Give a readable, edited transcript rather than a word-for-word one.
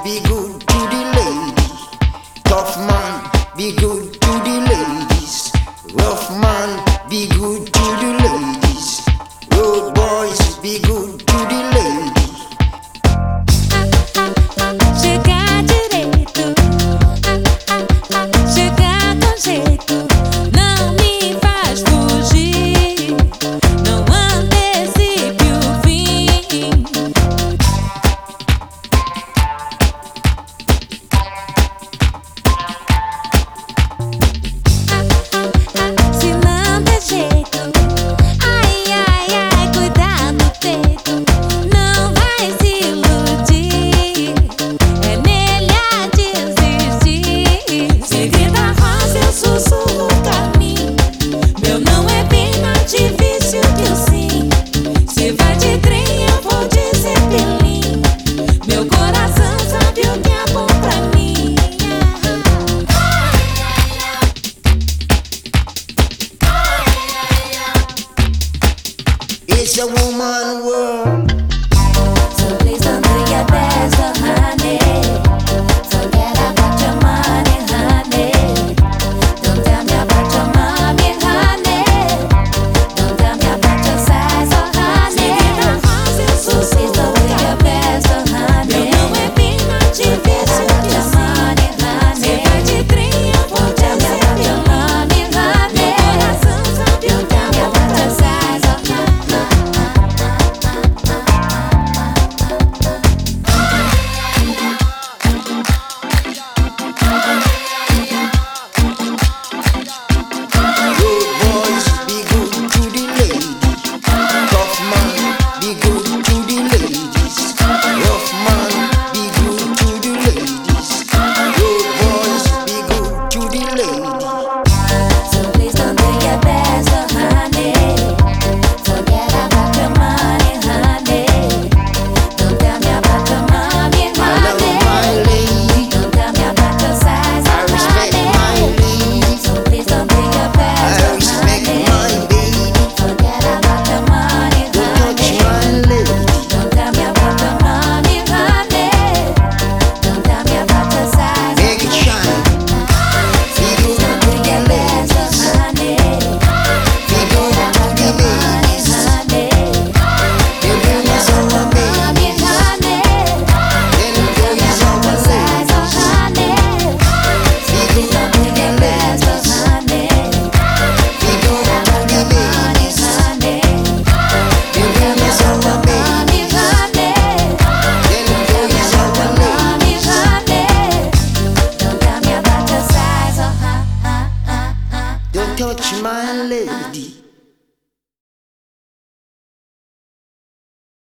be good to the lady. Tough man, be good to the ladies. Rough man, be good to the ladies. Road boys, be good to the ladies. Chega direito, chega com jeito, não me faz fugir, não antecipe o fim. Se não der jeito, ai, ai, ai, cuidado no peito, não vai se iludir, é nele a desistir. Se vida rosa eu sussurro o caminho, meu não é bem mais difícil que o sim. Se vai de trem eu vou de zeppelin, meu coração sabe o que é bom pra mim. It's a woman world. So please don't do your best, oh honey. Forget about your money, honey. Don't tell me about your mommy, honey. Don't tell me about your size, oh honey. So please don't do your best, oh honey. Não é bem mais difícil que o money, honey. Se vai de trem eu vou te dizer about your mommy, honey. Meu coração sabe o que é about your size, oh honey. Road boys, be good to the lady. Tough man, be good to the ladies. Rough man, be good to the ladies. Road boys, be good to the lady. So please don't do your best, oh honey. Forget about your money, honey. Don't tell me about your mommy, I love honey. my lady. Don't tell me about your size, I oh respect my honey. lady. So please don't do your best, I oh respect honey. my baby. Forget about your money, Don't touch honey. my lady. Don't tell me about your mommy, honey. Don't tell me about your size, oh Make it shine. Be good Don't to do the your best, oh ladies. honey. Be good to the ladies. The ladies are my babies. The ladies are my ladies. Be good to the ladies. Be good to the ladies. The ladies are my babies. The ladies are my ladies. Don't touch my lady.